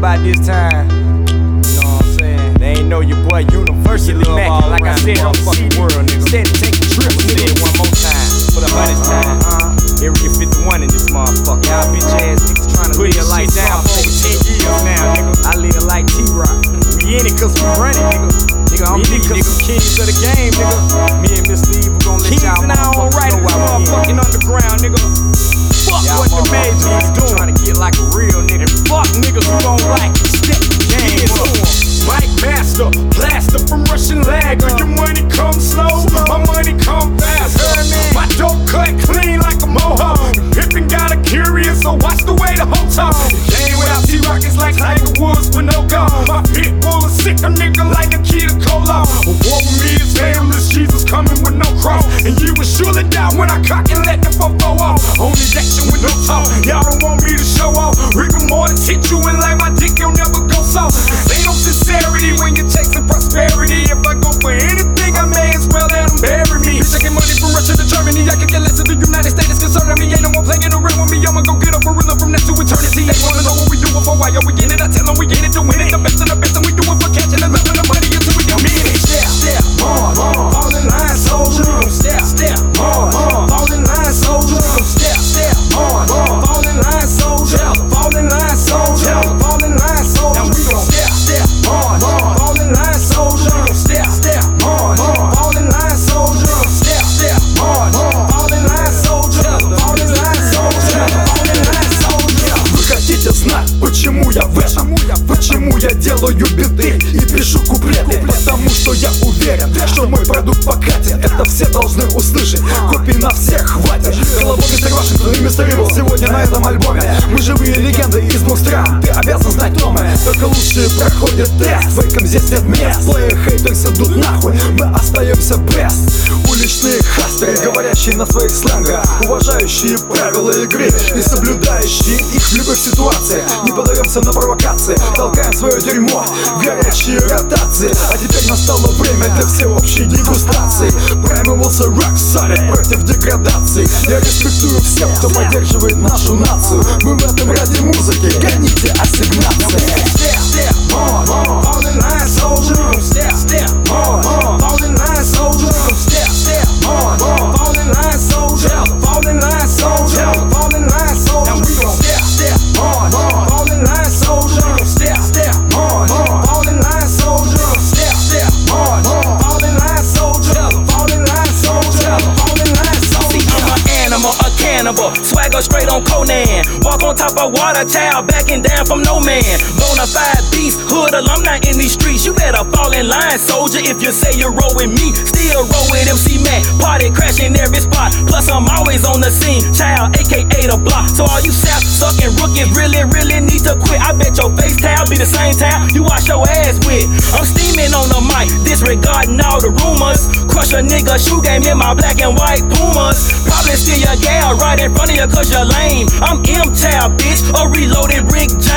about this time. You know what I'm saying? They ain't know your boy universally mackin'. Like I said, on the world, nigga. Steady taking trips, nigga. One more time for the 100th time. Area 51 in this motherfucker. Y'all bitch ass niggas trying to live life down for over 10 years now, nigga. I live like T-Rock. We in it cause we run it, nigga. Nigga, I'm me, nigga. Kings of the game, nigga. Me and Mr. Evil gon' let y'all motherfuckers know why we motherfucking underground, nigga. Fuck what the majors doing. Trying to get like a real nigga. Fuck niggas who don't like it. Step the game up. Mike Master, plaster from Russian Lager. Your money come slow, my money come fast. My dope cut clean like a mohawk. Pippin got a curious, so watch the way the whole talk. Game without T-Rock is like Tiger Woods with no gun. My pit bull is sick, a nigga like Nikita Koloff. A war with me is nameless, Jesus coming with no cross. And you will surely die when I cock and let the fofo off. Only action with no talk, y'all don't want me to show off. Rigor more to teach you and like my dick, you'll never go soft. Ain't no sincerity when you're chasing prosperity. If I go for anything, I may as well let them bury me. Bitch, taking money from Russia to Germany, I could get less of the United States concerning me. Ain't no more playing around with me, I'ma go get a gorilla from next to eternity. They wanna know what we doing for, why are we in it? I tell them we in it to win it. The best and we do it for catching and loving the money until we don't mean it. Step hard, fall in line, soldier. Step hard, fall in line, soldier. Step hard, fall in line, soldier. Fall in line, soldier. Fall in line, soldier. Now we gon' step hard, fall in line, soldier. Step hard, fall in line, soldier. Step hard, fall in line, soldier. Fall in line, soldier. Fall in line, soldier. Вы хотите знать, почему я в этом? Почему я делаю биты и пишу куплеты? Потому что я уверен, что мой продукт покатит. Это все должны услышать, копий на всех хватит. Головой мистер Вашингтон и мистер Ивил сегодня на этом альбоме. Мы живые легенды из двух стран, ты обязан знать томы. Только лучшие проходят тест, фейкам здесь нет мест. Плеи хейтерс идут нахуй, мы остаемся best. Уличные хастеры, говорящие на своих сленгах, уважающие правила игры и соблюдающие их в любой ситуации. Не подаемся на провокации, толкаем свое дерьмо в горячие ротации. А теперь настало время для всеобщей дегустации. Праймывался рок солид против деградации. Я респектую всех, кто поддерживает нашу нацию. Мы в этом ради музыки, гоните ассигнации. Step hard, fall in line, soldier. Step hard, fall in line, soldier. Step hard, fall in line, soldier. Fall in line, soldier. Fall in line, soldier. Now we gon' step hard, fall in line, soldier. Step hard, fall in line, soldier. Step hard, fall in line, soldier. Fall in line, soldier. Fall in line, soldier. See, I'm an animal, a cannibal, swagger straight on Conan. Walk on top of water tower, backing down from no man. Bonafide beast, hood alumni in these streets. You better fall in line, soldier, if you say you roll with me. Still roll with MC Mac, party crashing every spot. Plus I'm always on the scene, child, aka the block. So all you sap sucking rookies really need to quit. I bet your face towel be the same towel you wash your ass with. I'm steaming on the mic, disregarding all the rumors. Crush a nigga shoe game in my black and white Pumas. Probably steal your gal right in front of you cause you're lame. I'm M-Town, bitch, a reloaded Rick James.